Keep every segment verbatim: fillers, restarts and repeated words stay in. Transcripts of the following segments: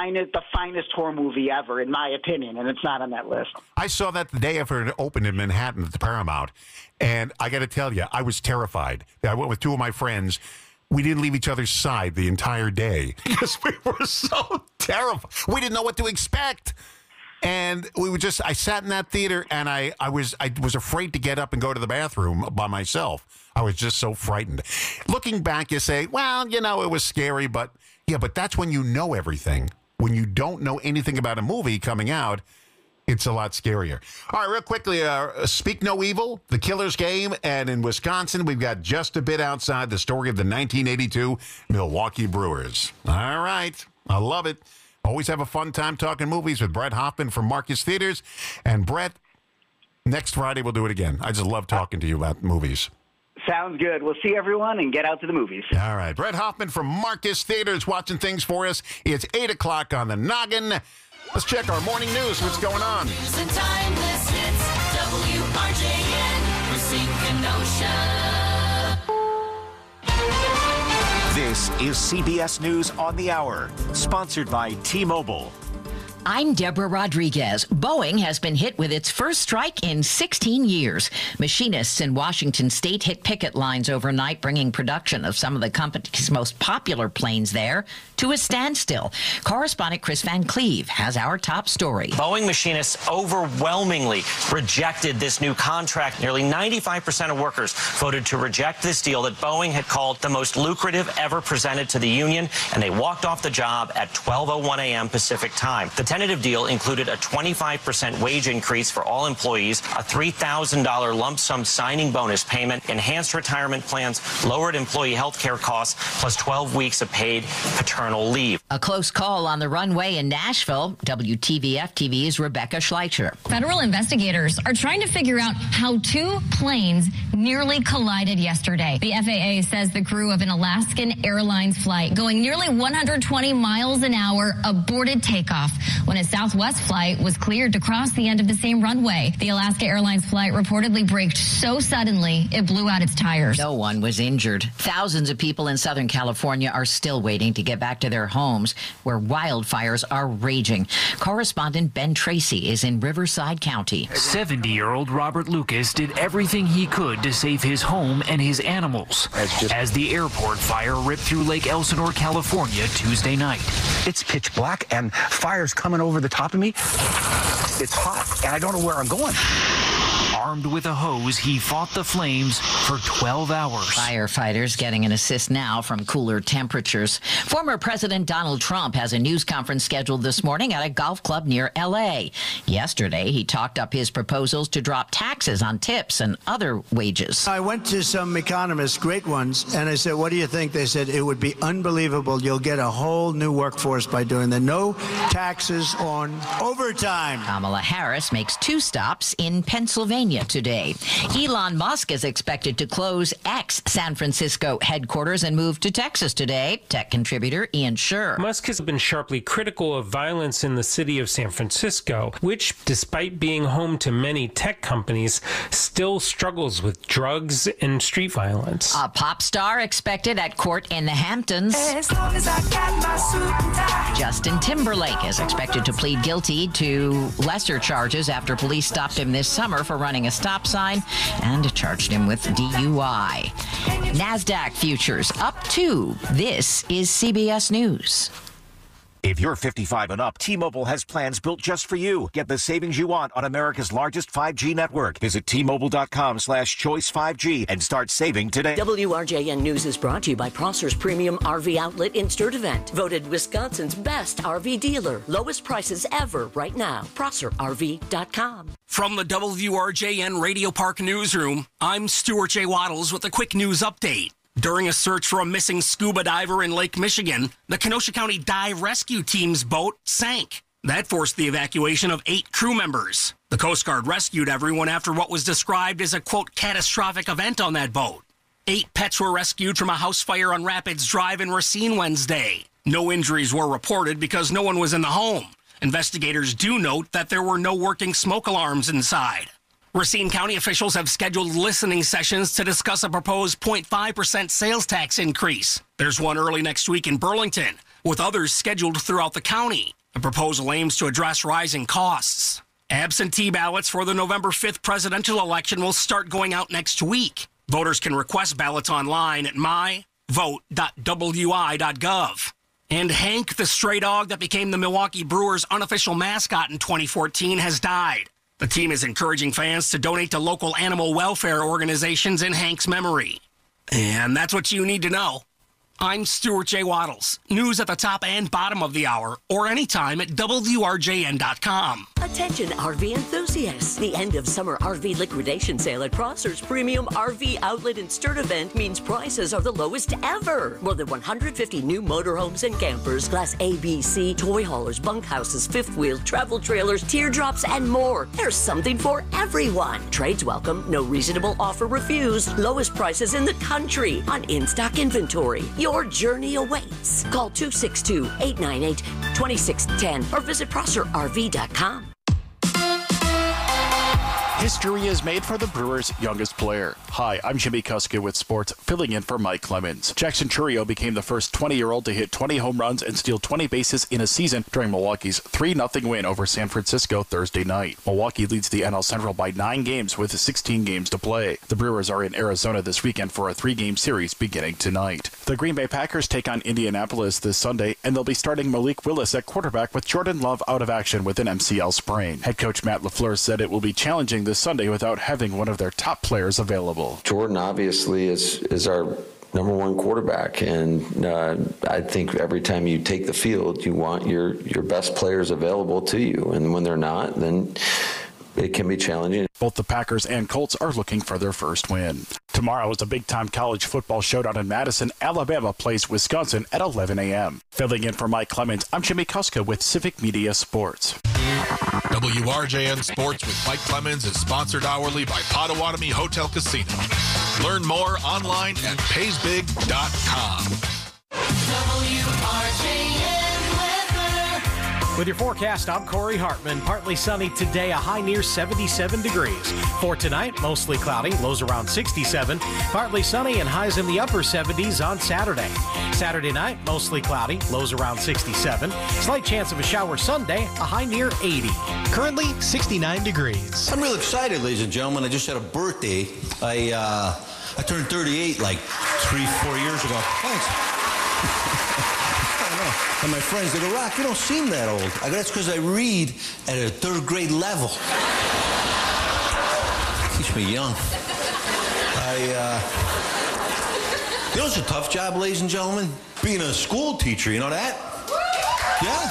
finest, the finest horror movie ever, in my opinion, and it's not on that list. I saw that the day after it opened in Manhattan at the Paramount, and I got to tell you, I was terrified. I went with two of my friends. We didn't leave each other's side the entire day because we were so terrified. We didn't know what to expect. And we were just, I sat in that theater and I, I was I was afraid to get up and go to the bathroom by myself. I was just so frightened. Looking back, you say, well, you know, it was scary, but yeah, but that's when you know everything. When you don't know anything about a movie coming out, it's a lot scarier. All right, real quickly, uh, Speak No Evil, The Killer's Game, and in Wisconsin, we've got Just a Bit Outside, the story of the nineteen eighty-two Milwaukee Brewers. All right, I love it. Always have a fun time talking movies with Brett Hoffman from Marcus Theaters. And Brett, next Friday we'll do it again. I just love talking to you about movies. Sounds good. We'll see everyone and get out to the movies. All right, Brett Hoffman from Marcus Theaters watching things for us. It's eight o'clock on the noggin. Let's check our morning news. What's going on? News and timeless hits, W R J N, Racine Kenosha. This is C B S News on the Hour, sponsored by T-Mobile. I'm Deborah Rodriguez. Boeing has been hit with its first strike in sixteen years. Machinists in Washington state hit picket lines overnight, bringing production of some of the company's most popular planes there to a standstill. Correspondent Chris Van Cleve has our top story. Boeing machinists overwhelmingly rejected this new contract. Nearly ninety-five percent of workers voted to reject this deal that Boeing had called the most lucrative ever presented to the union, and they walked off the job at twelve oh one a.m. Pacific time. The tentative deal included a twenty-five percent wage increase for all employees, a three thousand dollars lump sum signing bonus payment, enhanced retirement plans, lowered employee health care costs, plus twelve weeks of paid paternal leave. A close call on the runway in Nashville. W T V F T V's Rebecca Schleicher. Federal investigators are trying to figure out how two planes nearly collided yesterday. The F A A says the crew of an Alaskan Airlines flight going nearly one hundred twenty miles an hour aborted takeoff when a Southwest flight was cleared to cross the end of the same runway. The Alaska Airlines flight reportedly braked so suddenly it blew out its tires. No one was injured. Thousands of people in Southern California are still waiting to get back to their homes where wildfires are raging. Correspondent Ben Tracy is in Riverside County. seventy-year-old Robert Lucas did everything he could to save his home and his animals as the airport fire ripped through Lake Elsinore, California, Tuesday night. It's pitch black and fire's coming over the top of me. It's hot and I don't know where I'm going. Armed with a hose, he fought the flames for twelve hours. Firefighters getting an assist now from cooler temperatures. Former President Donald Trump has a news conference scheduled this morning at a golf club near L A. Yesterday, he talked up his proposals to drop taxes on tips and other wages. I went to some economists, great ones, and I said, what do you think? They said, it would be unbelievable. You'll get a whole new workforce by doing that. No taxes on overtime. Kamala Harris makes two stops in Pennsylvania today. Elon Musk is expected to close X San Francisco headquarters and move to Texas today. Tech contributor Ian Scher. Musk has been sharply critical of violence in the city of San Francisco, which, despite being home to many tech companies, still struggles with drugs and street violence. A pop star expected at court in the Hamptons. As long as I got my suit and tie. Justin Timberlake is expected to plead guilty to lesser charges after police stopped him this summer for running a stop sign and charged him with D U I. NASDAQ futures up two. This is C B S News. If you're fifty-five and up, T-Mobile has plans built just for you. Get the savings you want on America's largest five G network. Visit T-Mobile.com slash choice 5G and start saving today. W R J N News is brought to you by Prosser's Premium R V Outlet in Sturtevant. Voted Wisconsin's best R V dealer. Lowest prices ever right now. Prosser R V dot com. From the W R J N Radio Park Newsroom, I'm Stuart J. Waddles with a quick news update. During a search for a missing scuba diver in Lake Michigan, the Kenosha County Dive Rescue Team's boat sank. That forced the evacuation of eight crew members. The Coast Guard rescued everyone after what was described as a, quote, catastrophic event on that boat. Eight pets were rescued from a house fire on Rapids Drive in Racine Wednesday. No injuries were reported because no one was in the home. Investigators do note that there were no working smoke alarms inside. Racine County officials have scheduled listening sessions to discuss a proposed zero point five percent sales tax increase. There's one early next week in Burlington. with others scheduled throughout the county. The proposal aims to address rising costs. Absentee ballots for the November fifth presidential election will start going out next week. Voters can request ballots online at my vote dot w i dot gov. And Hank, the stray dog that became the Milwaukee Brewers' unofficial mascot in twenty fourteen, has died. The team is encouraging fans to donate to local animal welfare organizations in Hank's memory. And that's what you need to know. I'm Stuart J. Waddles. News at the top and bottom of the hour, or anytime at W R J N dot com. Attention R V enthusiasts. The end of summer R V liquidation sale at Prosser's Premium R V Outlet and Sturt event means prices are the lowest ever. More than one hundred fifty new motorhomes and campers, Class A, B, C, toy haulers, bunkhouses, fifth wheel, travel trailers, teardrops, and more. There's something for everyone. Trades welcome, no reasonable offer refused, lowest prices in the country on in-stock inventory. Your journey awaits. Call two six two, eight nine eight, two six one zero or visit prosser R V dot com. History is made for the Brewers' youngest player. Hi, I'm Jimmy Kuska with sports, filling in for Mike Clemens. Jackson Chourio became the first twenty-year-old to hit twenty home runs and steal twenty bases in a season during Milwaukee's three nothing win over San Francisco Thursday night. Milwaukee leads the N L Central by nine games with sixteen games to play. The Brewers are in Arizona this weekend for a three-game series beginning tonight. The Green Bay Packers take on Indianapolis this Sunday, and they'll be starting Malik Willis at quarterback with Jordan Love out of action with an M C L sprain. Head coach Matt LaFleur said it will be challenging this Sunday without having one of their top players available. Jordan obviously is is our number one quarterback, and uh, I think every time you take the field, you want your your best players available to you, and when they're not, then it can be challenging. Both the Packers and Colts are looking for their first win. Tomorrow is a big-time college football showdown in Madison. Alabama plays Wisconsin at eleven a.m. Filling in for Mike Clemens, I'm Jimmy Kuska with Civic Media Sports. W R J N Sports with Mike Clemens is sponsored hourly by Potawatomi Hotel Casino. Learn more online at pays big dot com. W R J N weather. With your forecast, I'm Corey Hartman. Partly sunny today, a high near seventy-seven degrees. For tonight, mostly cloudy, lows around sixty-seven. Partly sunny and highs in the upper seventies on Saturday. Saturday night, mostly cloudy, lows around sixty-seven. Slight chance of a shower Sunday, a high near eighty. Currently, sixty-nine degrees. I'm real excited, ladies and gentlemen. I just had a birthday. I uh, I turned thirty-eight like three, four years ago. Thanks. And my friends, they go, Rock, you don't seem that old. I go, that's because I read at a third grade level. Keeps me young. I, uh... You know it's a tough job, ladies and gentlemen? Being a school teacher, you know that? Yeah?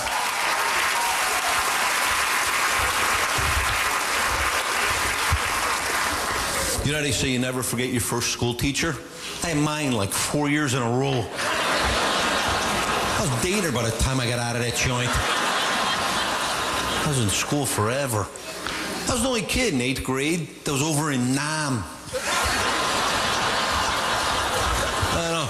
You know how they say you never forget your first school teacher? I had mine like four years in a row. I was dating her by the time I got out of that joint. I was in school forever. I was the only kid in eighth grade that was over in Nam. I know.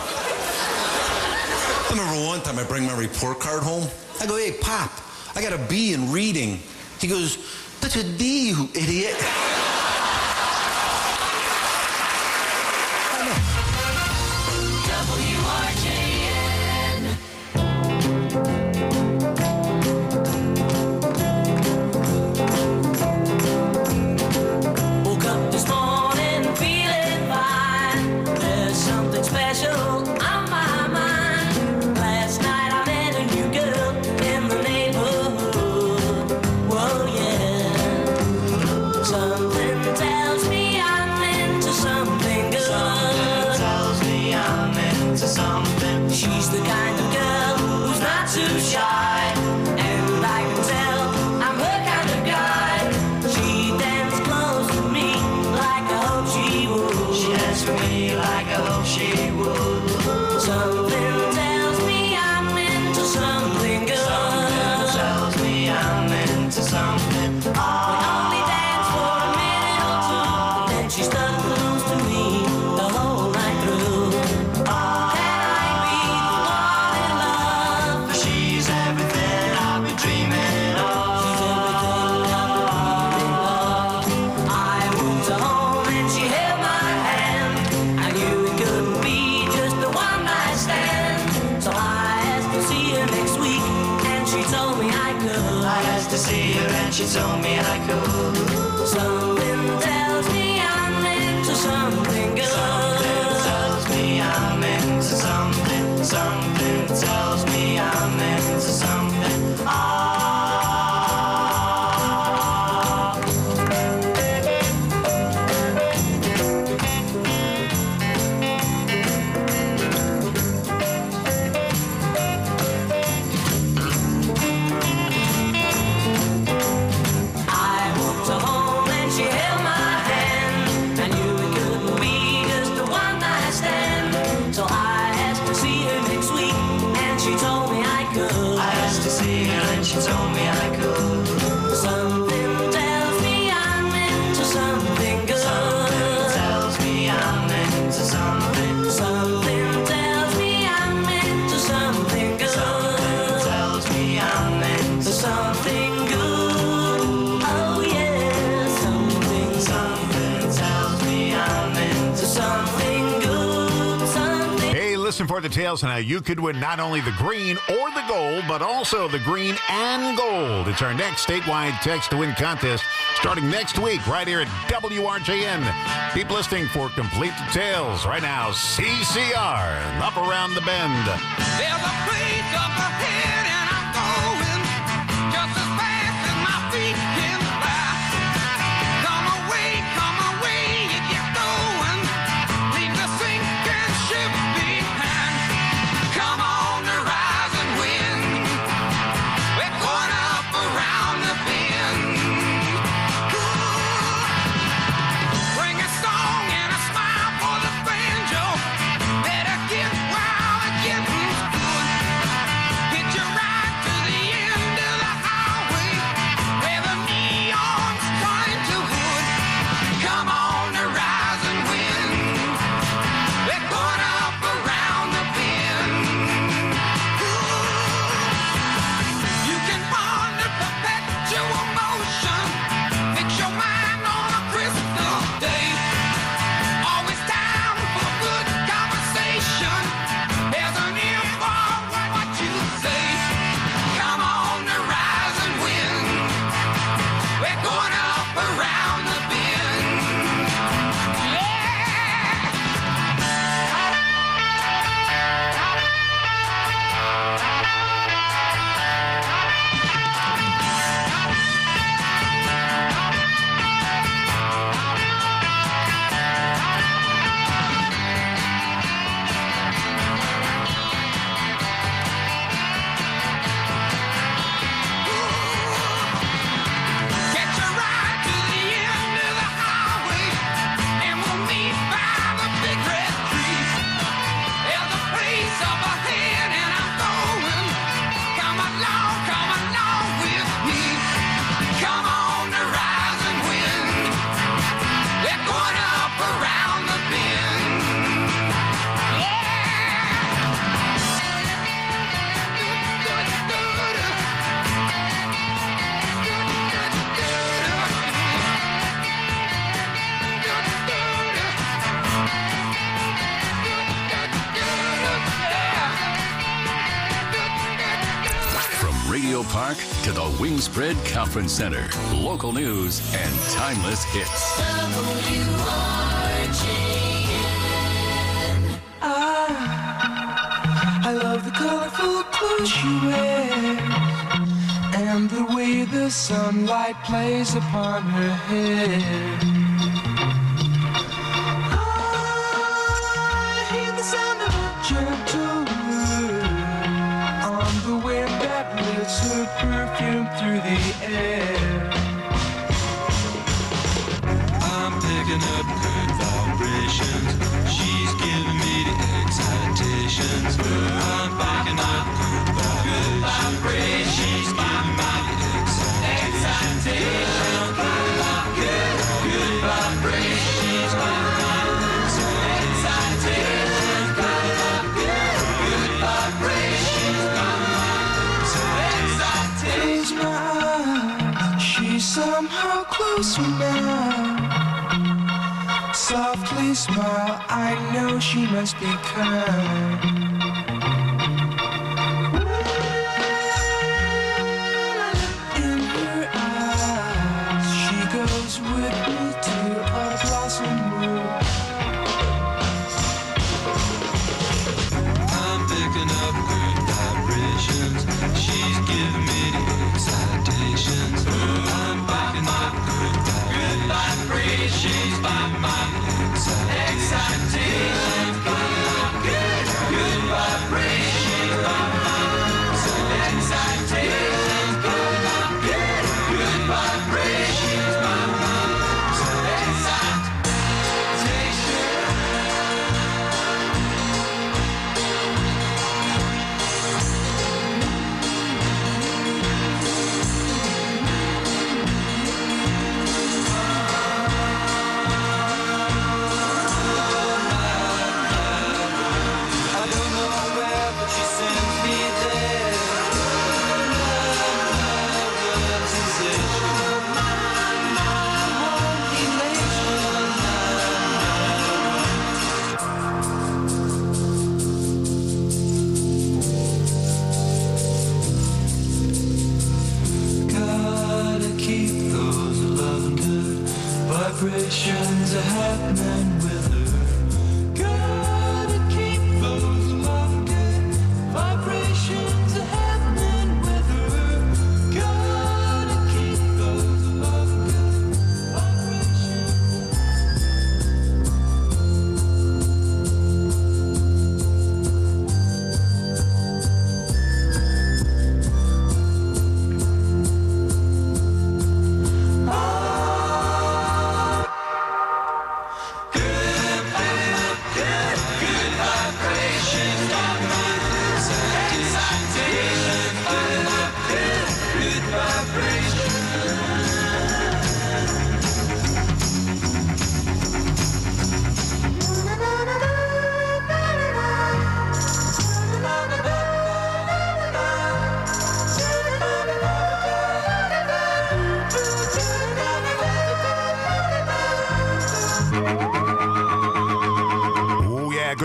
I remember one time I bring my report card home. I go, hey, Pop, I got a B in reading. He goes, that's a D, you idiot. W R J N. Woke up this morning feeling fine. There's something special on my mind. Last night I met a new girl in the neighborhood. Whoa, yeah. Some I could. I asked to see her and she told me I could. Something tells me I'm into something good. Something tells me I'm into something. Something tells me I'm into something. Ah. She told me I could. Something tells me I'm into something good. Something tells me I'm into something. Something tells me I'm into something good. Something tells me I'm into something good. Oh yeah, something, something tells me I'm into something good. Something. Hey, listen for the details on how you could win not only the green or the gold, but also the green and gold. It's our next statewide text to win contest starting next week right here at W R J N. Keep listening for complete details. Right now, C C R, Up Around the Bend. There's a place up ahead and I'm going just as fast as my feet can fly. Come away, come away, you get going. Leave the sinking ship behind. Come on the rising wind. We're going up around the bend. Bring a song and a smile for the banjo. Better get wild and get good. Hit your ride to the end of the highway where the neon's trying to hood. Come on the rising wind. We're going up around the bend. You can ponder perpetual motion. Fix your mind on a crystal day. Always time for good conversation. There's an ear for what you say. Come on the rising wind. We're going up around the bend. Get your ride to the end of the highway, and we'll meet by the big red tree. There's a place up ahead, and I'm going. Come along, come along with me. Come on the rising wind. We're going up around the bend. From Radio Park to the Wingspread Conference Center, local news and timeless hits. I love the colorful clothes she wears and the way the sunlight plays upon her hair. I hear the sound of a gentle word on the wind that lifts her perfume through the air. I'm picking up good vibrations. She's giving me the excitations. I'm picking up good vibrations. She's giving me the excitations. Good, good vibrations. She's giving me the excitations. Good, good vibrations. Close my eyes. She's somehow closer now. Softly smile, I know she must be kind. When I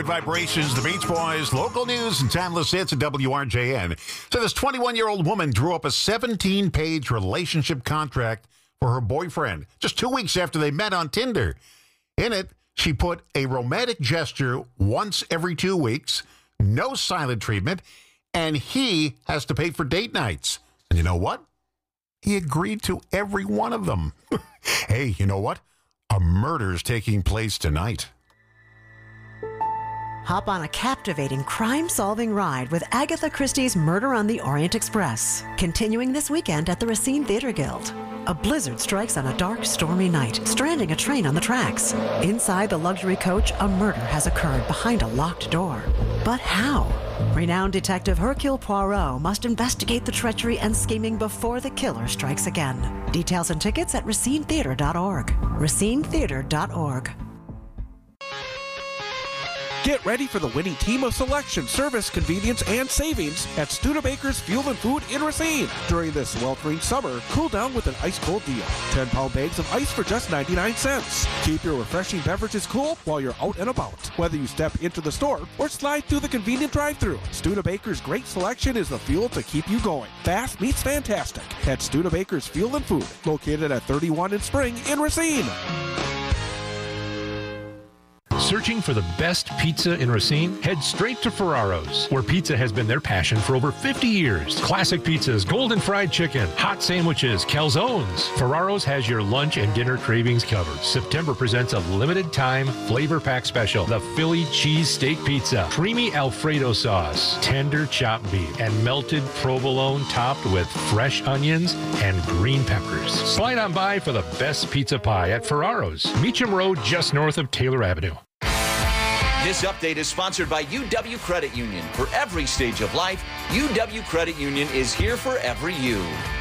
Vibrations, the Beach Boys, local news and timeless hits at W R J N. So this twenty-one-year-old woman drew up a seventeen-page relationship contract for her boyfriend just two weeks after they met on Tinder. In it, she put a romantic gesture once every two weeks, no silent treatment, and he has to pay for date nights. And you know what? He agreed to every one of them. Hey, you know what? A murder's taking place tonight. Hop on a captivating crime-solving ride with Agatha Christie's Murder on the Orient Express, continuing this weekend at the Racine Theater Guild. A blizzard strikes on a dark, stormy night, stranding a train on the tracks. Inside the luxury coach, a murder has occurred behind a locked door. But how? Renowned detective Hercule Poirot must investigate the treachery and scheming before the killer strikes again. Details and tickets at racine theater dot org. racine theater dot org. Get ready for the winning team of selection, service, convenience, and savings at Studebaker's Fuel and Food in Racine. During this sweltering summer, cool down with an ice-cold deal. ten-pound bags of ice for just ninety-nine cents. Keep your refreshing beverages cool while you're out and about. Whether you step into the store or slide through the convenient drive-thru, Studebaker's great selection is the fuel to keep you going. Fast meets fantastic at Studebaker's Fuel and Food, located at thirty-one in Spring in Racine. Searching for the best pizza in Racine? Head straight to Ferraro's, where pizza has been their passion for over fifty years. Classic pizzas, golden fried chicken, hot sandwiches, calzones. Ferraro's has your lunch and dinner cravings covered. September presents a limited time flavor pack special, the Philly cheese steak pizza, creamy Alfredo sauce, tender chopped beef, and melted provolone topped with fresh onions and green peppers. Slide on by for the best pizza pie at Ferraro's, Meacham Road, just north of Taylor Avenue. This update is sponsored by U W Credit Union. For every stage of life, U W Credit Union is here for every you.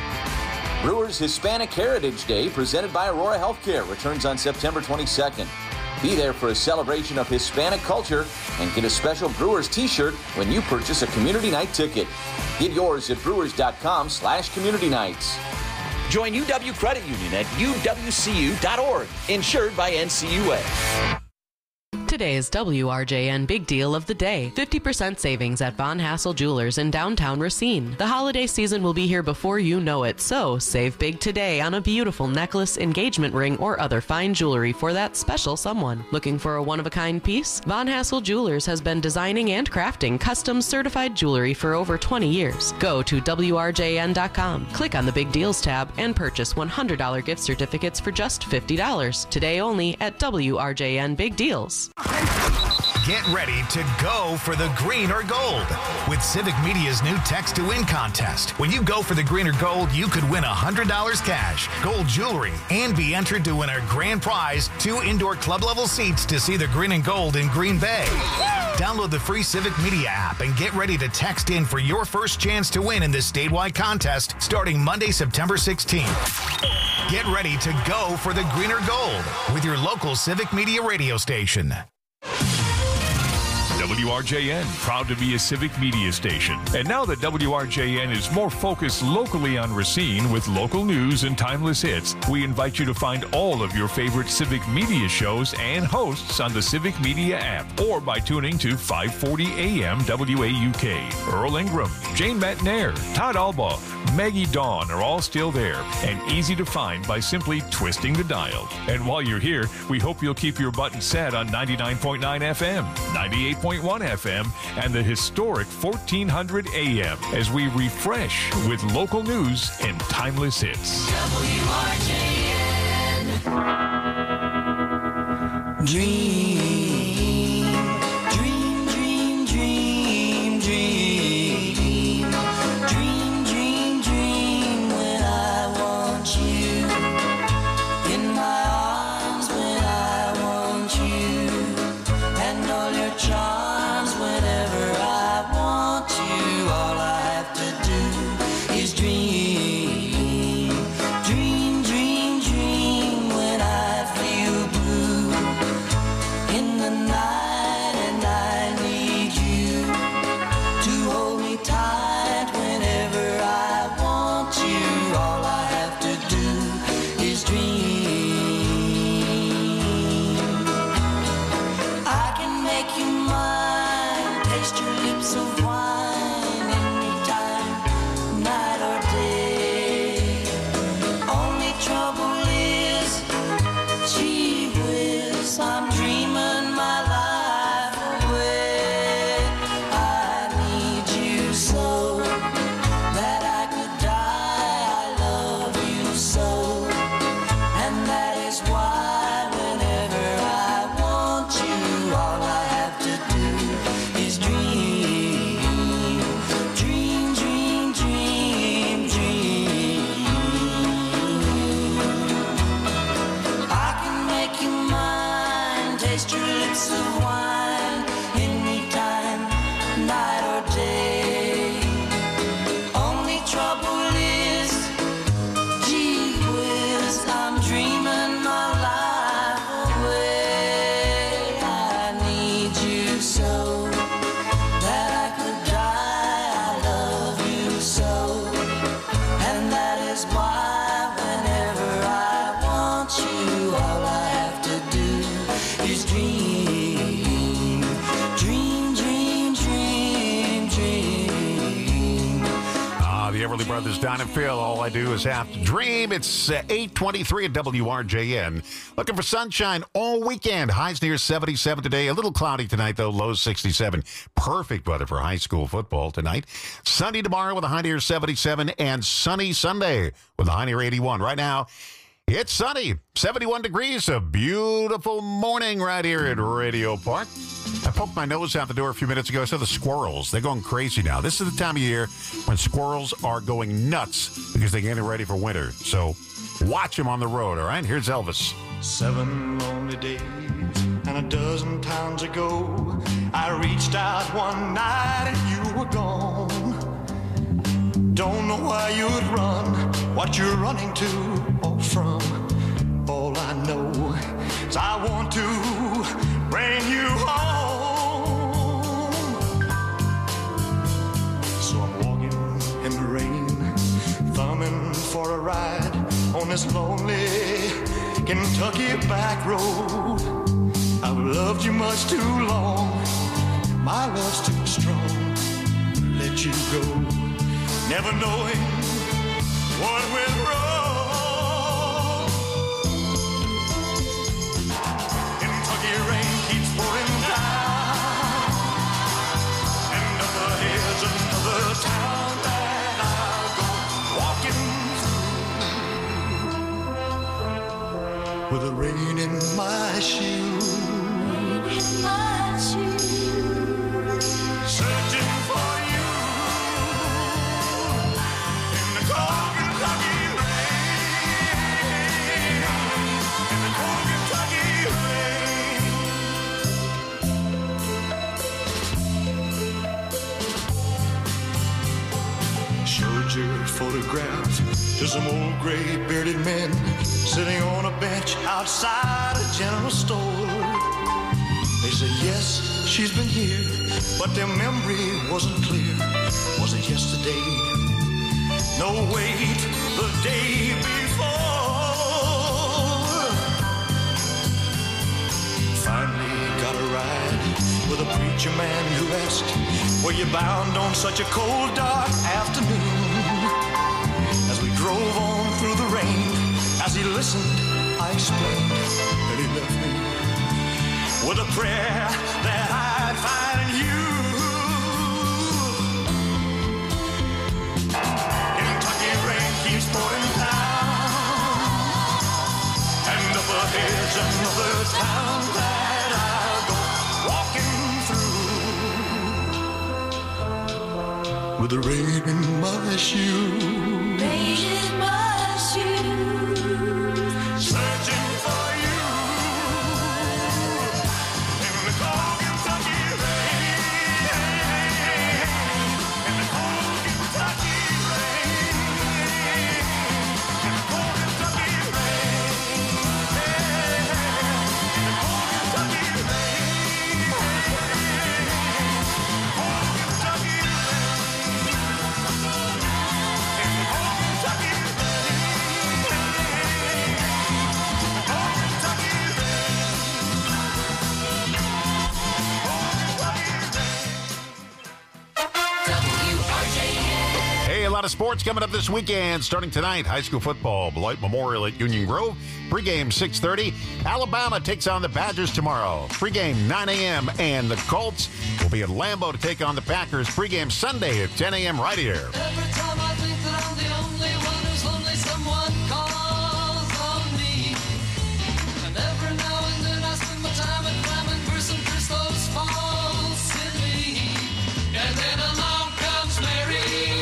Brewers Hispanic Heritage Day, presented by Aurora Healthcare, returns on September twenty-second. Be there for a celebration of Hispanic culture and get a special Brewers t-shirt when you purchase a community night ticket. Get yours at brewers.com slash community nights. Join U W Credit Union at U W C U dot org, insured by N C U A. Today's W R J N Big Deal of the Day. fifty percent savings at Von Hassel Jewelers in downtown Racine. The holiday season will be here before you know it, so save big today on a beautiful necklace, engagement ring, or other fine jewelry for that special someone. Looking for a one-of-a-kind piece? Von Hassel Jewelers has been designing and crafting custom certified jewelry for over twenty years. Go to W R J N dot com, click on the Big Deals tab, and purchase one hundred dollars gift certificates for just fifty dollars. Today only at W R J N Big Deals. Get ready to go for the green or gold with Civic Media's new Text to Win contest. When you go for the green or gold, you could win one hundred dollars cash, gold jewelry, and be entered to win our grand prize, two indoor club-level seats to see the green and gold in Green Bay. Download the free Civic Media app and get ready to text in for your first chance to win in this statewide contest starting Monday, September sixteenth. Get ready to go for the green or gold with your local Civic Media radio station. W R J N, proud to be a Civic Media station. And now that W R J N is more focused locally on Racine with local news and timeless hits, we invite you to find all of your favorite Civic Media shows and hosts on the Civic Media app or by tuning to five forty A M W A U K. Earl Ingram, Jane Matnair, Todd Albaugh, Maggie Dawn are all still there and easy to find by simply twisting the dial. And while you're here, we hope you'll keep your button set on ninety-nine point nine F M, ninety-eight point one F M, and the historic fourteen hundred A M as we refresh with local news and timeless hits. W R J N. Dream, dream, dream, dream, dream, dream, dream, dream when I want you in my arms, when I want you, and all your charms whenever I want you. All I have to do is dream, dream, dream, dream when I feel blue in the Brothers, Don and Phil. All I do is have to dream. It's uh, eight twenty-three at W R J N. Looking for sunshine all weekend. Highs near seventy-seven today. A little cloudy tonight, though. Low sixty-seven. Perfect weather for high school football tonight. Sunny tomorrow with a high near seventy-seven. And sunny Sunday with a high near eighty-one. Right now, it's sunny. seventy-one degrees. A beautiful morning right here at Radio Park. I poked my nose out the door a few minutes ago. I saw the squirrels. They're going crazy now. This is the time of year when squirrels are going nuts because they're getting ready for winter. So watch them on the road, all right? Here's Elvis. Seven lonely days and a dozen times ago, I reached out one night and you were gone. Don't know why you would run, what you're running to or from. All I know is I want to bring you home. So I'm walking in the rain, thumbing for a ride on this lonely Kentucky back road. I've loved you much too long, my love's too strong to let you go, never knowing what went wrong. Kentucky rain keeps pouring down, and up ahead's another town that I'll go walking through with the rain in my shoes. In my shoes, searching for you in the cold Kentucky rain, in the cold Kentucky rain. Showed your photograph to some old gray bearded men sitting on a bench outside a general store. They said, yes, she's been here, but their memory wasn't clear. Was it yesterday? No, wait, the day before. Finally got a ride with a preacher man who asked, were you bound on such a cold, dark afternoon? As we drove on through the rain, as he listened, I explained, and he left me with a prayer that I'd find in you. Kentucky rain keeps pouring down, and up ahead's another town that I'll go walking through with the rain in my shoes. Rain in my shoes, searching for you. A lot of sports coming up this weekend. Starting tonight, high school football, Beloit Memorial at Union Grove. Pregame six thirty. Alabama takes on the Badgers tomorrow. Pregame nine a.m. And the Colts will be at Lambeau to take on the Packers. Pregame Sunday at ten a.m. right here. Every time I think that I'm the only one who's lonely, someone calls on me. And every now and then I spend my time at climbing for some Christos falls silly. And then along comes Mary.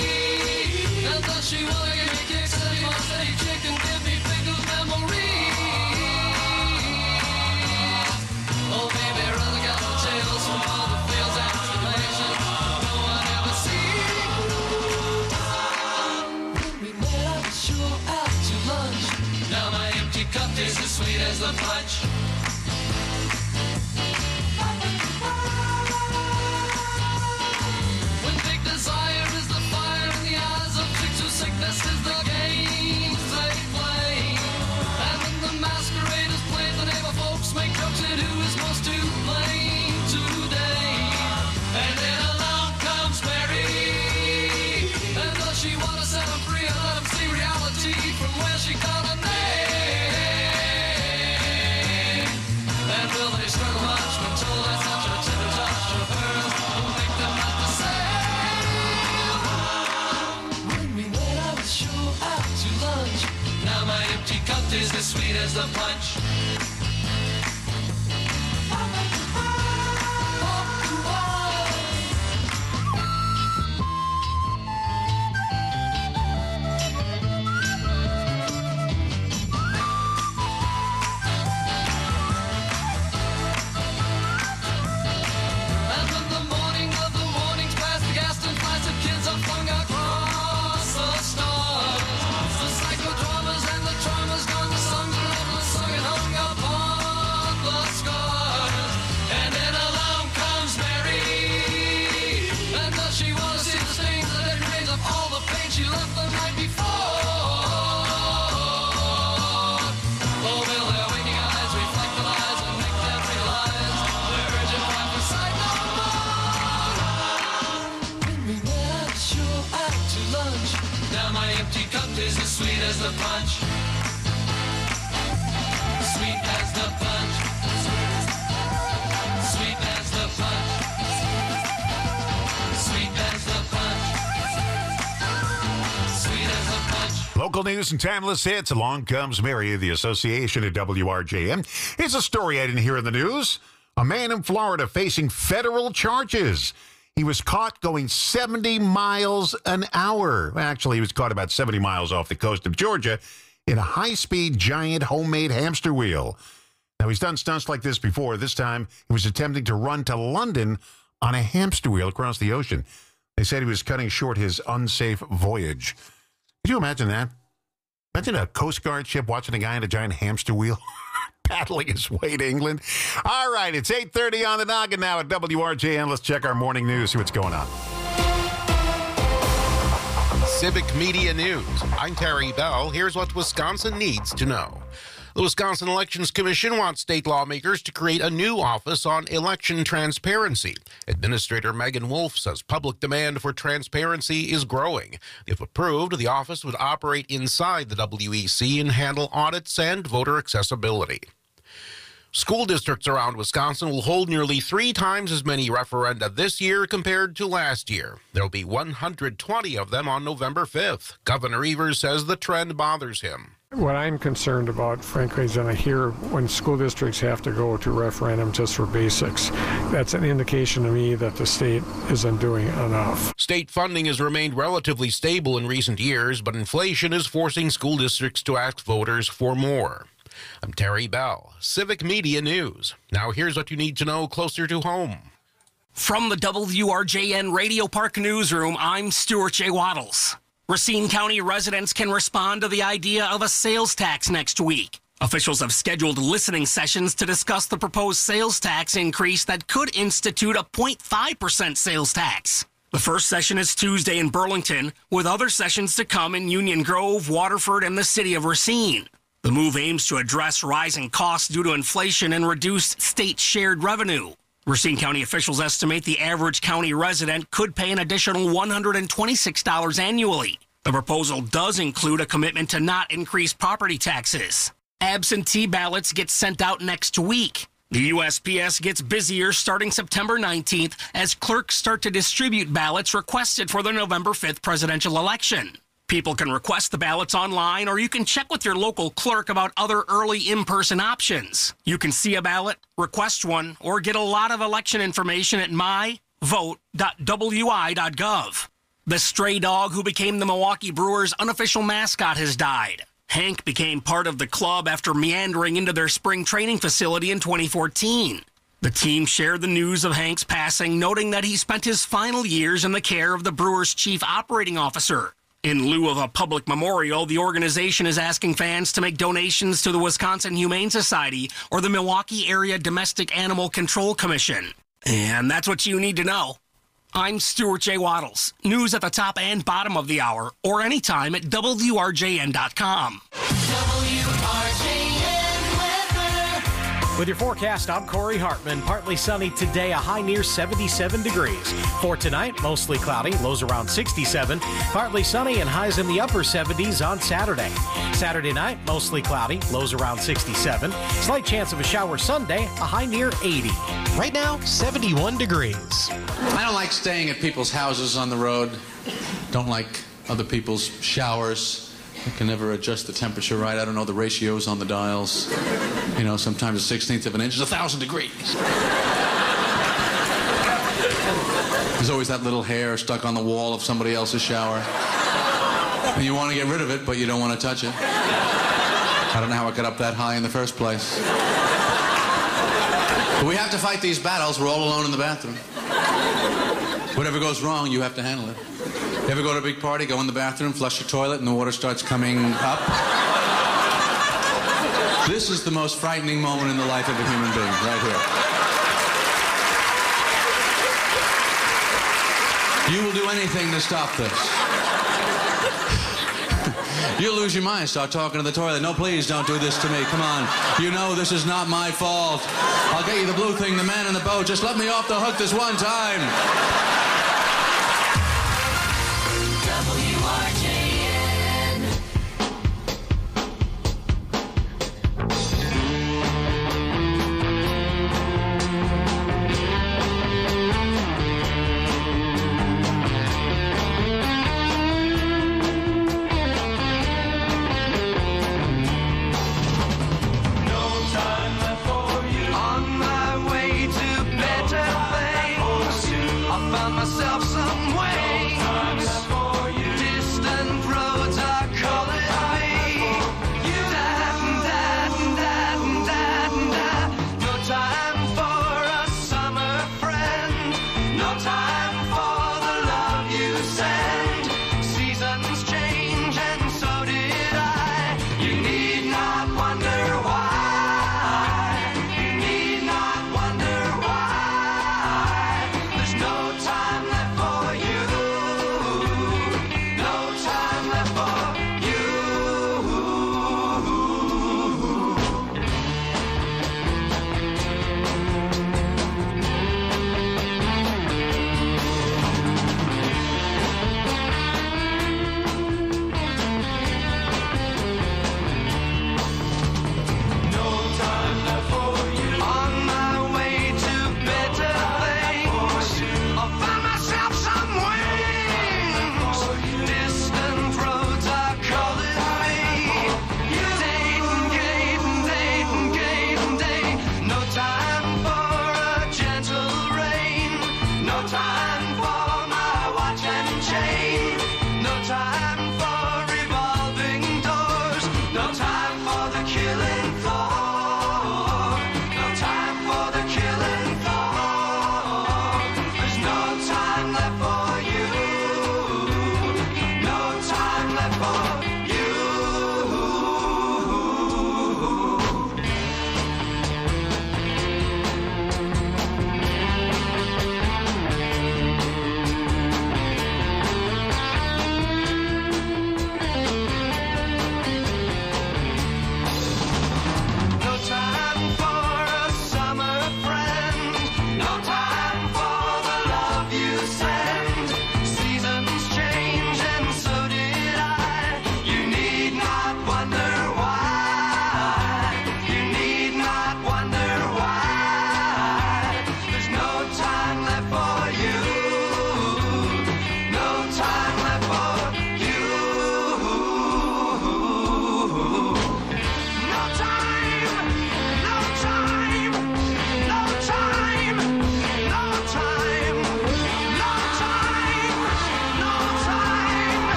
She wanna give me kicks, steady, my steady chicken, give me pickled memories. Oh, baby, rather got no tales from all the fields and places no one ever sees. When we met, I was sure out to lunch. Now my empty cup tastes as sweet as the punch. When big desire is the fire in the eyes of chicks whose sickness is the games they play. And when the masquerade is played, the neighbor folks make jokes at who is most to blame today. And then along comes Mary, and though she wanna set 'em has she got a name? And will they struggle much when told that such a tender touch of hers will make them not the same? When we met, I was sure out to lunch. Now my empty cup is as sweet as the punch. Is as sweet as the punch. Sweet as the punch. Sweet as the punch. Sweet as the punch. Sweet as the punch. Local news and timeless hits. Along comes Mary, the association at W R J M. Here's a story I didn't hear in the news. A man in Florida facing federal charges. He was caught going seventy miles an hour. Actually, he was caught about seventy miles off the coast of Georgia in a high-speed giant homemade hamster wheel. Now, he's done stunts like this before. This time, he was attempting to run to London on a hamster wheel across the ocean. They said he was cutting short his unsafe voyage. Could you imagine that? Imagine a Coast Guard ship watching a guy in a giant hamster wheel paddling his way to England. All right, it's eight thirty on the noggin now at W R J M. Let's check our morning news, see what's going on. Civic Media News. I'm Terry Bell. Here's what Wisconsin needs to know. The Wisconsin Elections Commission wants state lawmakers to create a new office on election transparency. Administrator Megan Wolf says public demand for transparency is growing. If approved, the office would operate inside the W E C and handle audits and voter accessibility. School districts around Wisconsin will hold nearly three times as many referenda this year compared to last year. There will be one hundred twenty of them on November fifth. Governor Evers says the trend bothers him. What I'm concerned about, frankly, is when I hear when school districts have to go to referendum just for basics. That's an indication to me that the state isn't doing enough. State funding has remained relatively stable in recent years, but inflation is forcing school districts to ask voters for more. I'm Terry Bell, Civic Media News. Now here's what you need to know closer to home. From the W R J N Radio Park Newsroom, I'm Stuart J. Waddles. Racine County residents can respond to the idea of a sales tax next week. Officials have scheduled listening sessions to discuss the proposed sales tax increase that could institute a zero point five percent sales tax. The first session is Tuesday in Burlington, with other sessions to come in Union Grove, Waterford, and the city of Racine. The move aims to address rising costs due to inflation and reduced state shared revenue. Racine County officials estimate the average county resident could pay an additional one hundred twenty-six dollars annually. The proposal does include a commitment to not increase property taxes. Absentee ballots get sent out next week. The U S P S gets busier starting September nineteenth as clerks start to distribute ballots requested for the November fifth presidential election. People can request the ballots online, or you can check with your local clerk about other early in-person options. You can see a ballot, request one, or get a lot of election information at my vote dot w i dot gov. The stray dog who became the Milwaukee Brewers' unofficial mascot has died. Hank became part of the club after meandering into their spring training facility in twenty fourteen. The team shared the news of Hank's passing, noting that he spent his final years in the care of the Brewers' chief operating officer. In lieu of a public memorial, the organization is asking fans to make donations to the Wisconsin Humane Society or the Milwaukee Area Domestic Animal Control Commission. And that's what you need to know. I'm Stuart J. Waddles. News at the top and bottom of the hour, or anytime at W R J N dot com. W R J N weather. With your forecast, I'm Corey Hartman. Partly sunny today, a high near seventy-seven degrees. For tonight, mostly cloudy, lows around sixty-seven. Partly sunny and highs in the upper seventies on Saturday. Saturday night, mostly cloudy, lows around sixty-seven. Slight chance of a shower Sunday, a high near eighty. Right now, seventy-one degrees. I don't like staying at people's houses on the road. Don't like other people's showers. I can never adjust the temperature right. I don't know the ratios on the dials. You know, sometimes a sixteenth of an inch is a thousand degrees. There's always that little hair stuck on the wall of somebody else's shower. And you want to get rid of it, but you don't want to touch it. I don't know how it got up that high in the first place. But we have to fight these battles. We're all alone in the bathroom. Whatever goes wrong, you have to handle it. You ever go to a big party, go in the bathroom, flush your toilet, and the water starts coming up? This is the most frightening moment in the life of a human being, right here. You will do anything to stop this. You'll lose your mind, start talking to the toilet. No, please don't do this to me. Come on. You know this is not my fault. I'll get you the blue thing, the man in the boat. Just let me off the hook this one time. W R J N. No time left for you. On my way to better things. I found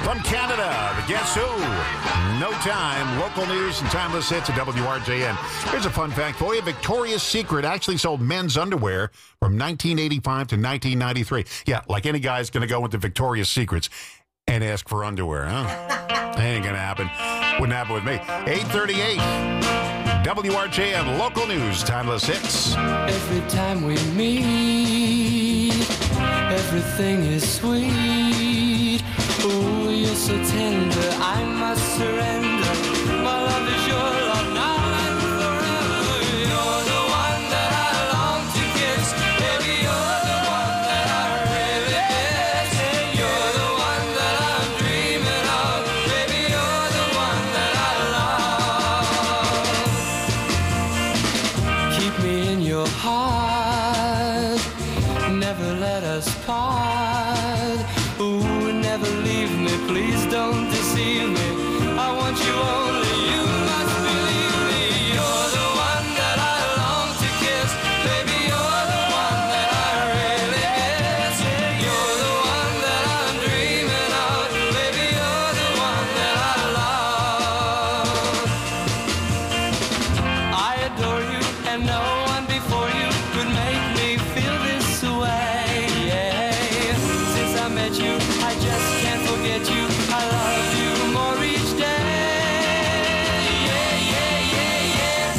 From Canada, the Guess Who? No Time, local news and timeless hits at W R J N. Here's a fun fact for you. Victoria's Secret actually sold men's underwear from nineteen eighty-five to nineteen ninety-three. Yeah, like any guy's going to go into Victoria's Secrets and ask for underwear, huh? That ain't going to happen. Wouldn't happen with me. eight thirty-eight, W R J N, local news, timeless hits. Every time we meet, everything is sweet. Oh, you're so tender, I must surrender. My love is your love now and forever. You're the one that I long to kiss. Baby, you're the one that I really miss. You're the one that I'm dreaming of. Baby, you're the one that I love. Keep me in your heart. Never let us part. Ooh, never leave me, please don't deceive me. I want you only, you must believe me. You're the one that I long to kiss. Baby, you're the one that I really miss. You're the one that I'm dreaming of. Baby, you're the one that I love. I adore you, and no one before you could make me feel this way. Yeah. Since I met you, I just can't forget you. I love you more each day. Yeah, yeah, yeah, yeah.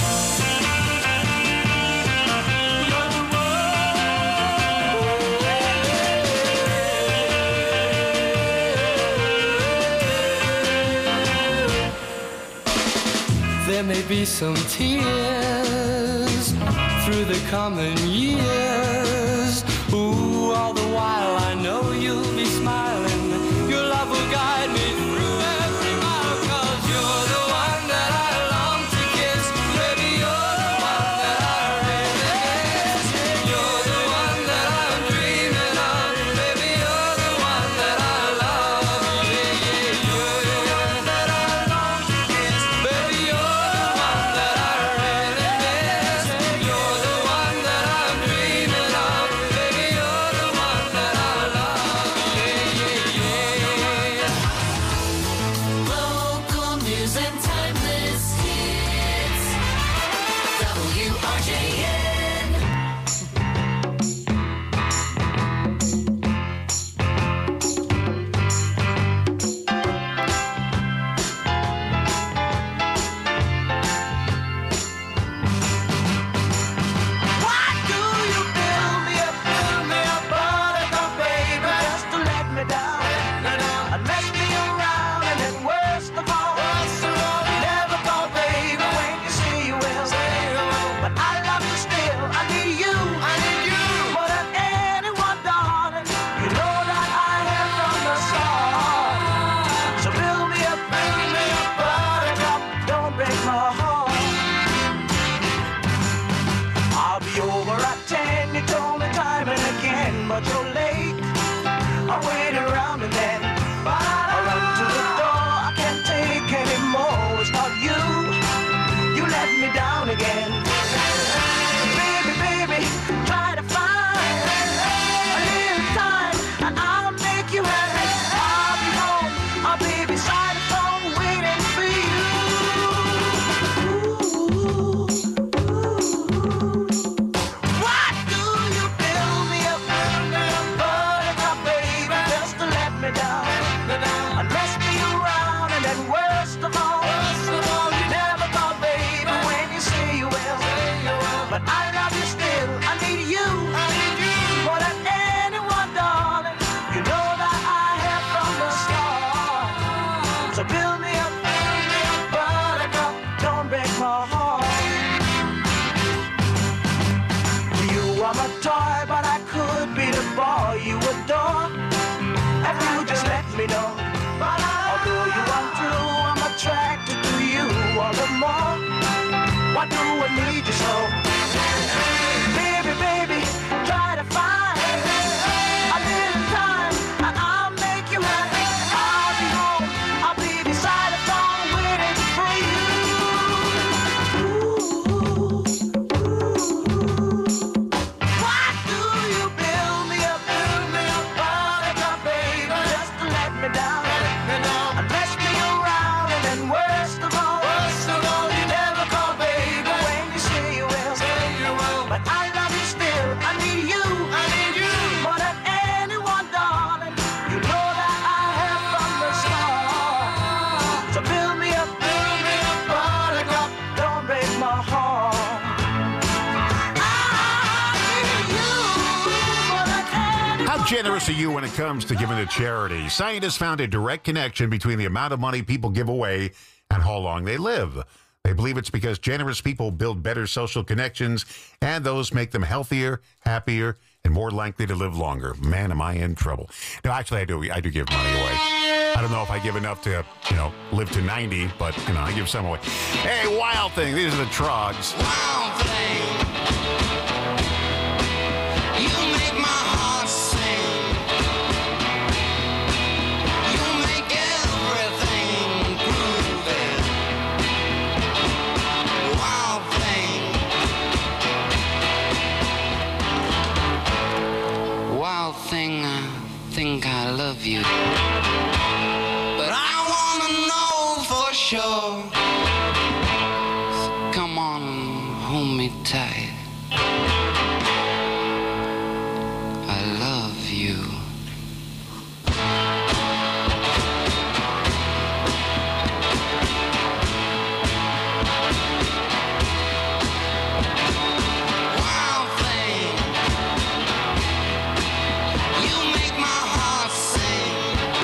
There may be some tears through the coming years. Ooh, all the while I know you'll be smiling. Your love will guide me through every mile. 'Cause you're the one that I long to kiss. Baby, you're the one that I really miss. You're the one that I'm dreaming of. Baby, you're the one that I love. Yeah, yeah, you're the one that I long to kiss. Baby, you're the one that I really miss. You're the one that I'm dreaming of. Baby, you're the one that I love. Yeah, yeah, yeah. Local news and timeless hits. W R J N. Why do you build me up, build me up, buttercup, baby, just to let me down, and mess me around, and then worst of all, you never thought, baby, when you say you will, but I love you still, I need you, I need you, more than anyone, darling, you know that I have from the start, so build me up, build me up, buttercup, don't break my heart. I'll be over at ten, you told me time and again, but you're late. I'm waiting around and then I run to the door, I can't take anymore. It's not you, you let me down again. Baby, baby, try to find a little time and I'll make you happy. I'll be home, I'll be beside the phone waiting for you. Why do you build me up, build me up, buttercup, baby, just to let me down, and mess me around, and then worst of all, you never thought, baby, when you say you will, but I love you still, I need you, I need you, more than anyone, darling, you know that I have from the start, so build me up, build me up, buttercup, don't break my heart. You are my toy, but I could be the boy you adore if you just let me know. Although you are true, I'm attracted to you all the more. Why do I need you so? Baby, baby, try to find a little time and I'll make you happy. I'll be home, I'll be beside the phone waiting for you. Why do you build me up, build me up, buttercup, baby, just to let me down? generous are you when it comes to giving to charity? Scientists found a direct connection between the amount of money people give away and how long they live. They believe it's because generous people build better social connections, and those make them healthier, happier, and more likely to live longer. Man, am I in trouble. No, actually, I do. I do give money away. I don't know if I give enough to, you know, live to ninety, but, you know, I give some away. Hey, Wild Thing. These are the Trogs. Wild Thing. You make my heart sing. You make everything groovy. Wild thing. Wild thing, I think I love you. But I wanna know for sure. So come on, hold me tight. I love you. Wild thing. You make my heart sing.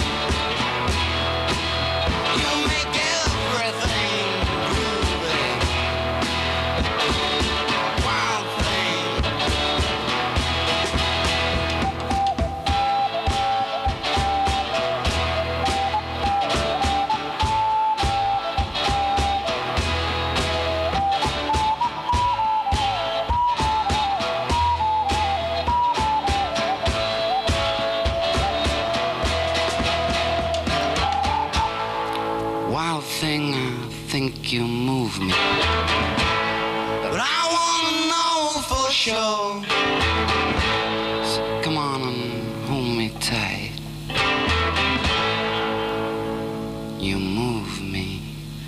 You make everything groovy. Wild Wild thing, I think you move me. But I wanna know for sure. So come on and hold me tight. You move me.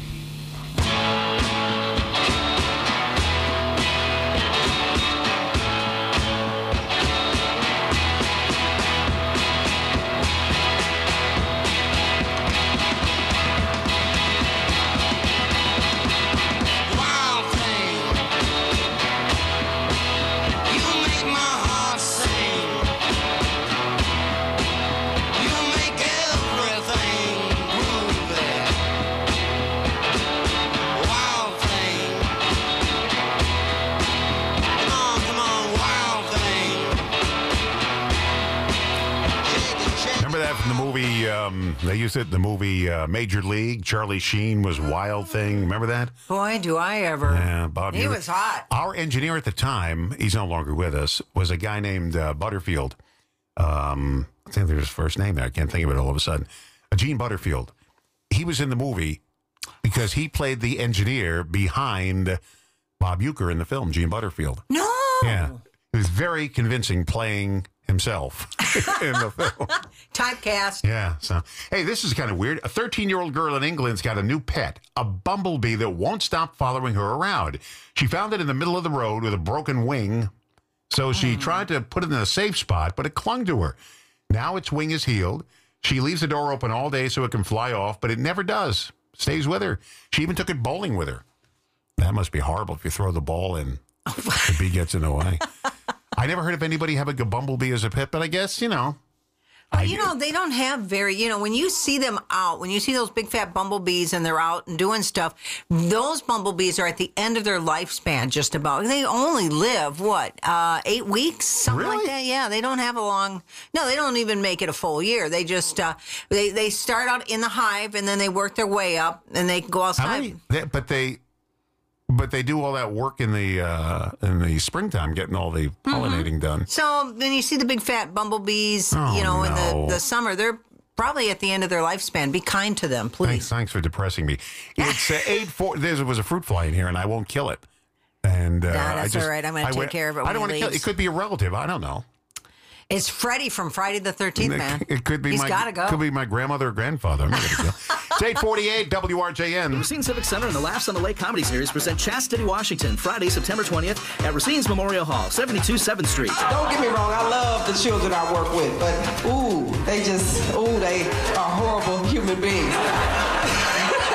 Wild thing. You make my heart sing. You make everything groovy. Wild thing. Come on, come on, wild thing. Remember that from the movie, um, they used it in the movie uh, Major League. Charlie Sheen was Wild Thing. Remember that? Boy, do I ever. Yeah, Bob. He you- was hot. Our engineer at the time, he's no longer with us, was a guy named uh, Butterfield. Um, I think there's his first name there. I can't think of it all of a sudden. Uh, Gene Butterfield. He was in the movie because he played the engineer behind Bob Uecker in the film, Gene Butterfield. No. Yeah. He was very convincing playing himself in the film. Typecast. Yeah. So, hey, this is kind of weird. A thirteen-year-old girl in England's got a new pet, a bumblebee that won't stop following her around. She found it in the middle of the road with a broken wing, so she tried to put it in a safe spot, but it clung to her. Now its wing is healed. She leaves the door open all day so it can fly off, but it never does. Stays with her. She even took it bowling with her. That must be horrible if you throw the ball in. The bee gets in the way. I never heard of anybody having a bumblebee as a pet, but I guess, you know. Well, you know, they don't have very, you know, when you see them out, when you see those big fat bumblebees and they're out and doing stuff, those bumblebees are at the end of their lifespan, just about. They only live, what, uh, eight weeks? Something like that? Yeah, they don't have a long, no, they don't even make it a full year. They just, uh, they, they start out in the hive and then they work their way up and they go outside. How many, they, but they... But they do all that work in the uh, in the springtime, getting all the pollinating done. So then you see the big fat bumblebees, Oh, you know, in no. the, the summer. They're probably at the end of their lifespan. Be kind to them, please. Thanks, thanks for depressing me. It's uh, eight four. There was a fruit fly in here, and I won't kill it. And uh, Nah, that's I just, all right. I'm gonna I take went- care of it I when don't it want to kill it. leaves. It could be a relative. I don't know. It's Freddy from Friday the thirteenth, man. It could be He's my got to go. could be my grandmother or grandfather. I'm not gonna kill. It's eight forty-eight W R J N. The Racine Civic Center and the Laughs on the Lake Comedy Series present Chastity Washington, Friday, September twentieth at Racine's Memorial Hall, seventy-two seventh Street. Don't get me wrong, I love the children I work with, but ooh, they just, ooh, they are horrible human beings.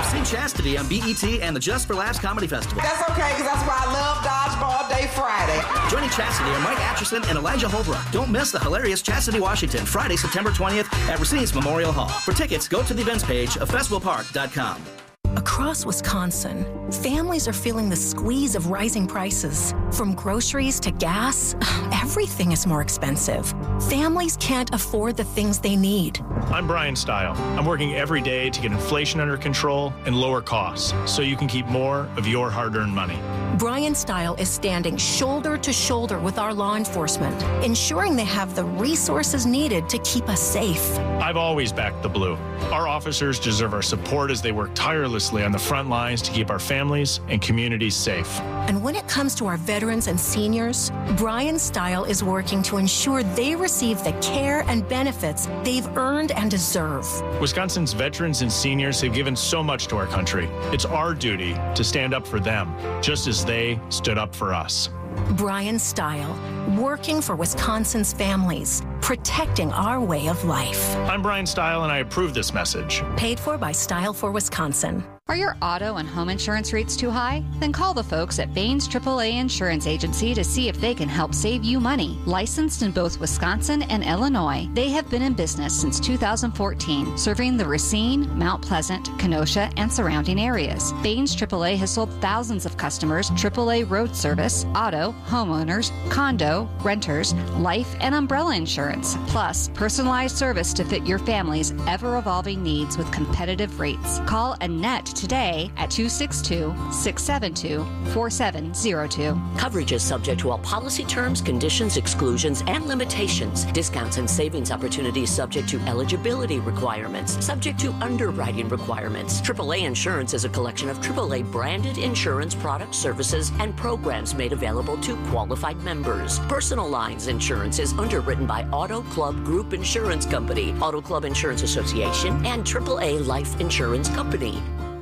See Chastity on B E T and the Just for Laughs Comedy Festival. That's okay, because that's why I love Dodgeball Day Friday. Joining Chastity are Mike Atchison and Elijah Holbrook. Don't miss the hilarious Chastity Washington, Friday, September twentieth at Racine's Memorial Hall. For tickets, go to the events page of festival park dot com. Across Wisconsin, families are feeling the squeeze of rising prices. From groceries to gas, everything is more expensive. Families can't afford the things they need. I'm Brian Stile. I'm working every day to get inflation under control and lower costs so you can keep more of your hard-earned money. Brian Stile is standing shoulder to shoulder with our law enforcement, ensuring they have the resources needed to keep us safe. I've always backed the Blue. Our officers deserve our support as they work tirelessly on the front lines to keep our families and communities safe. And when it comes to our veterans and seniors, Brian Stile is working to ensure they receive the care and benefits they've earned and deserve. Wisconsin's veterans and seniors have given so much to our country. It's our duty to stand up for them, just as they stood up for us. Brian Stile, working for Wisconsin's families, protecting our way of life. I'm Brian Stile, and I approve this message. Paid for by Stile for Wisconsin. Are your auto and home insurance rates too high? Then call the folks at Baines triple A Insurance Agency to see if they can help save you money. Licensed in both Wisconsin and Illinois, they have been in business since two thousand fourteen, serving the Racine, Mount Pleasant, Kenosha, and surrounding areas. Baines triple A has sold thousands of customers triple A road service, auto, homeowners, condo, renters, life, and umbrella insurance, plus personalized service to fit your family's ever-evolving needs with competitive rates. Call Annette today at two six two, six seven two, four seven zero two. Coverage is subject to all policy terms, conditions, exclusions, and limitations. Discounts and savings opportunities subject to eligibility requirements, subject to underwriting requirements. triple A Insurance is a collection of triple A branded insurance products, services, and programs made available to qualified members. Personal lines insurance is underwritten by Auto Club Group Insurance Company, Auto Club Insurance Association, and triple A Life Insurance Company.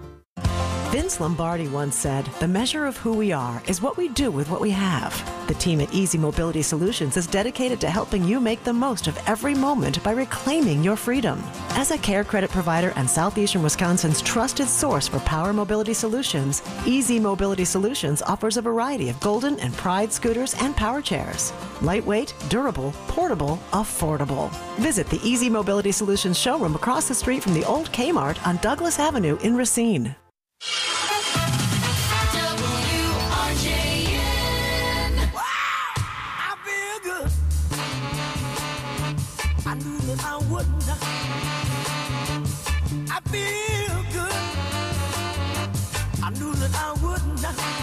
Vince Lombardi once said, "The measure of who we are is what we do with what we have." The team at Easy Mobility Solutions is dedicated to helping you make the most of every moment by reclaiming your freedom. As a care credit provider and Southeastern Wisconsin's trusted source for power mobility solutions, Easy Mobility Solutions offers a variety of Golden and Pride scooters and power chairs. Lightweight, durable, portable, affordable. Visit the Easy Mobility Solutions showroom across the street from the old Kmart on Douglas Avenue in Racine. W R J N. Wow, I feel good. I knew that I wouldn't. I feel good. I knew that I wouldn't.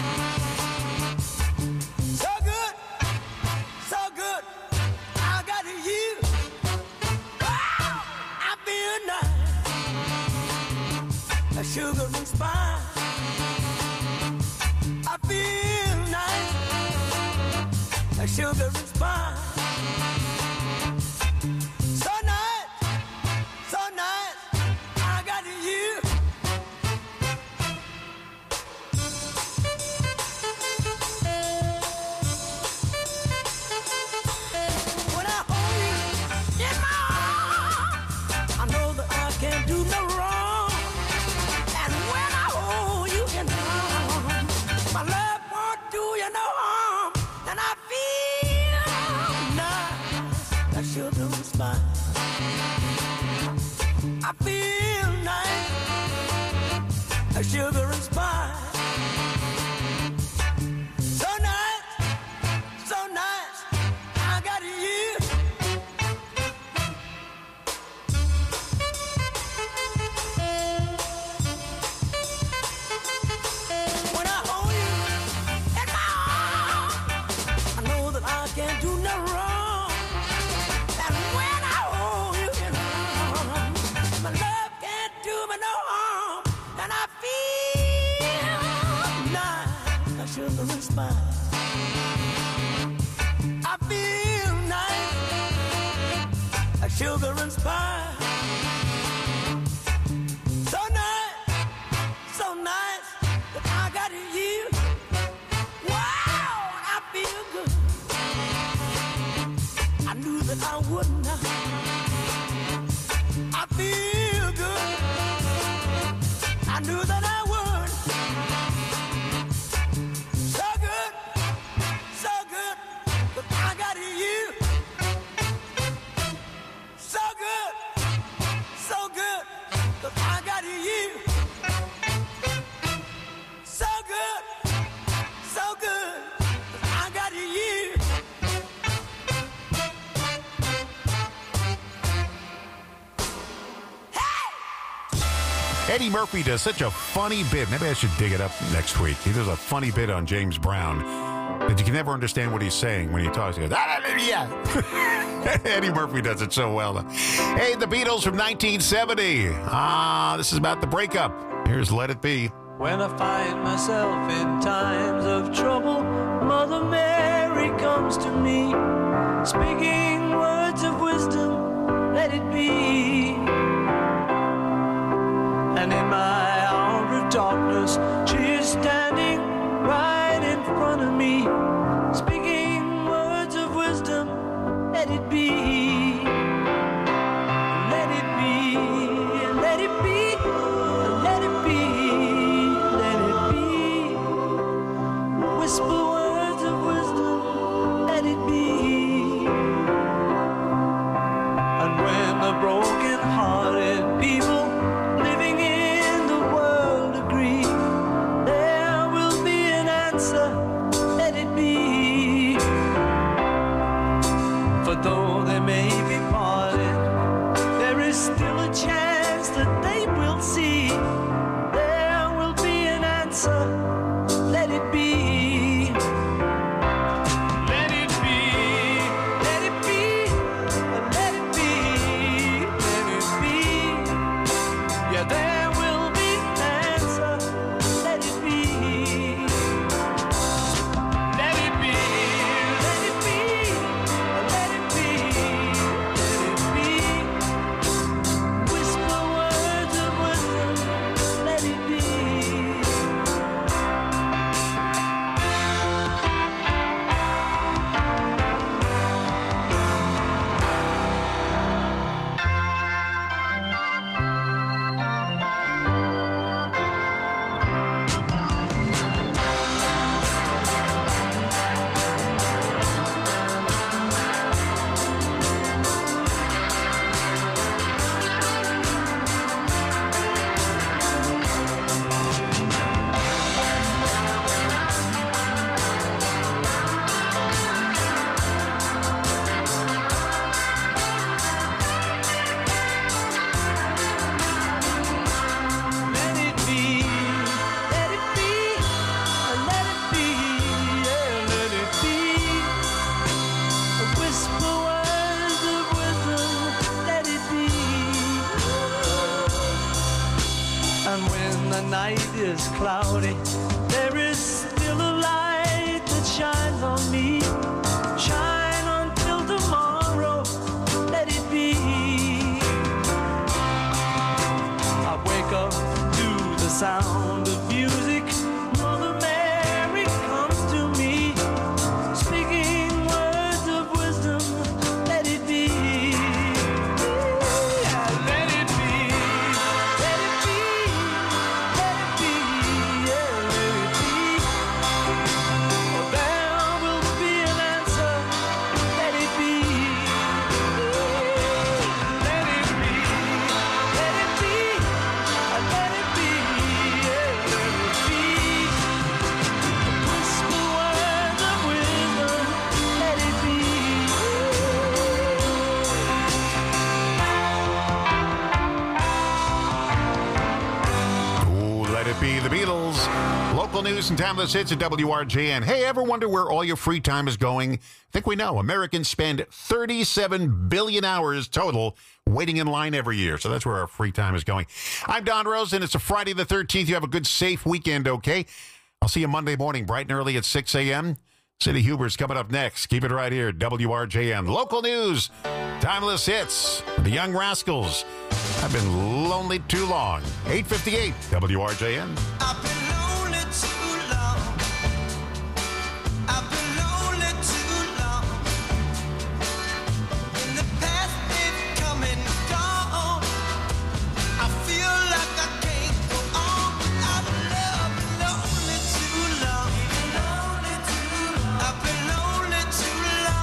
So good, so good. I got you. Wow, I feel nice. A sugar and spice. I feel nice, like sugar and spice. So nice, so nice, I got you. When I hold you in my arms, I know that I can't do no wrong. And when I hold you in my arms, my love won't do you no harm, and I feel nice, like sugar and spice. I feel nice, like sugar and spice. So nice, so nice, I got you. When I hold you in my arms, I know that I can't do no wrong. And when I hold you in my arms, my love can't do me no harm. And I feel nice, like sugar and spice. I feel nice, like sugar and spice. So nice, so nice, that I got you. Wow, I feel good. I knew that I wouldn't. I feel good. I knew that Eddie Murphy does such a funny bit. Maybe I should dig it up next week. He does a funny bit on James Brown that you can never understand what he's saying when he talks. He goes, ah, yeah. Eddie Murphy does it so well. Hey, the Beatles from nineteen seventy. Ah, this is about the breakup. Here's Let It Be. When I find myself in times of trouble, Mother Mary comes to me, speaking words of wisdom, let it be. And in my hour of darkness, she is standing right in front of me, speaking words of wisdom, let it be. Let it be, let it be, let it be, let it be. Whisper words of wisdom, let it be. And when the broken-hearted people living in the world agree, there will be an answer, let it be. For though they may be parted, there is still a chance that they will see. There will be an answer, let it be. Let it be, let it be, let it be, let it be. Yeah, there will be an answer, let it be. Let it be, let it be, let it be, let it be. Whisper words of wisdom, let it be. Let it be, let it be, let it be, yeah, let it be. Whisper words of wisdom, let it be. And when the night is cloudy, there is still a light that shines on me. Shine until tomorrow, let it be. I wake up to the sound of music. Mother Mary comes to me, speaking words of wisdom, let it be. Yeah, let it be, let it be, let it be, yeah, let it be. There will be an answer, let it be. Let it be, let it be, let it be, yeah, let it be. Whisper words of wisdom, let it be. Ooh, Let It Be, the Beatles. Local news and timeless hits at W R J N. Hey, ever wonder where all your free time is going? I think we know. Americans spend thirty-seven billion hours total waiting in line every year. So that's where our free time is going. I'm Don Rose, and it's a Friday the thirteenth. You have a good, safe weekend, okay? I'll see you Monday morning, bright and early at six a.m. City Huber's coming up next. Keep it right here, W R J N. Local news, timeless hits, the Young Rascals. I've been lonely too long. eight fifty-eight, W R J N. I've been lonely too long. I've been lonely too long. In the past they've come and gone. I feel like I can't go on without love. Been lonely too long. I've been lonely too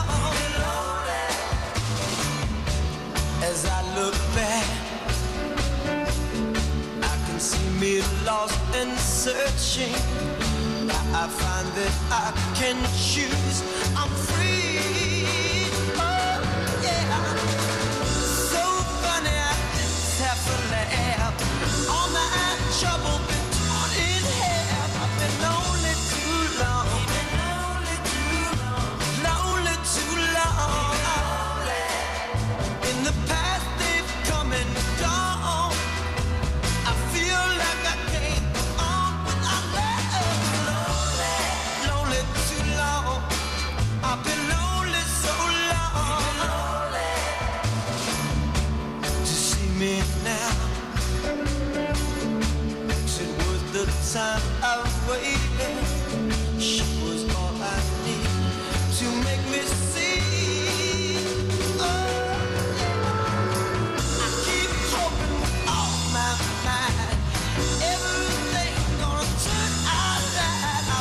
long. As I look back, I can see me lost and searching. Now I find that I can choose. I'm free. Oh, yeah. So funny, I just have to laugh on the son of